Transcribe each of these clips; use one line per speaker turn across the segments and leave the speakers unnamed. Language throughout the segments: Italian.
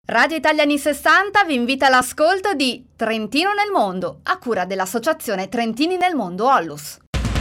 Radio Italiani 60 vi invita all'ascolto di Trentino nel Mondo, a cura dell'Associazione Trentini nel Mondo Onlus.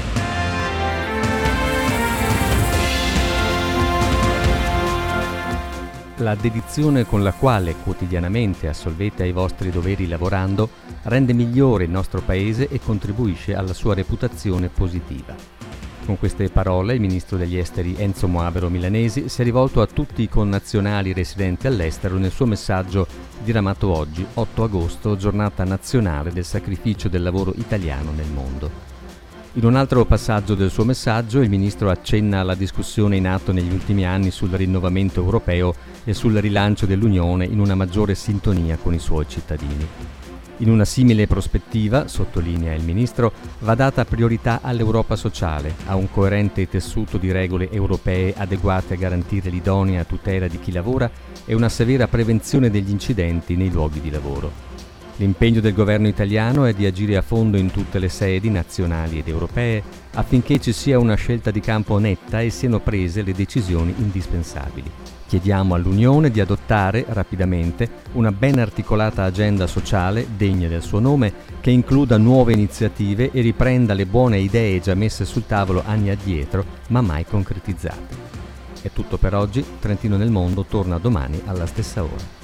La dedizione con la quale quotidianamente assolvete ai vostri doveri lavorando rende migliore il nostro paese e contribuisce alla sua reputazione positiva. Con queste parole il ministro degli esteri Enzo Moavero Milanesi si è rivolto a tutti i connazionali residenti all'estero nel suo messaggio diramato oggi, 8 agosto, giornata nazionale del sacrificio del lavoro italiano nel mondo. In un altro passaggio del suo messaggio il ministro accenna alla discussione in atto negli ultimi anni sul rinnovamento europeo e sul rilancio dell'Unione in una maggiore sintonia con i suoi cittadini. In una simile prospettiva, sottolinea il ministro, va data priorità all'Europa sociale, a un coerente tessuto di regole europee adeguate a garantire l'idonea tutela di chi lavora e una severa prevenzione degli incidenti nei luoghi di lavoro. L'impegno del governo italiano è di agire a fondo in tutte le sedi nazionali ed europee affinché ci sia una scelta di campo netta e siano prese le decisioni indispensabili. Chiediamo all'Unione di adottare rapidamente una ben articolata agenda sociale degna del suo nome che includa nuove iniziative e riprenda le buone idee già messe sul tavolo anni addietro ma mai concretizzate. È tutto per oggi, Trentino nel Mondo torna domani alla stessa ora.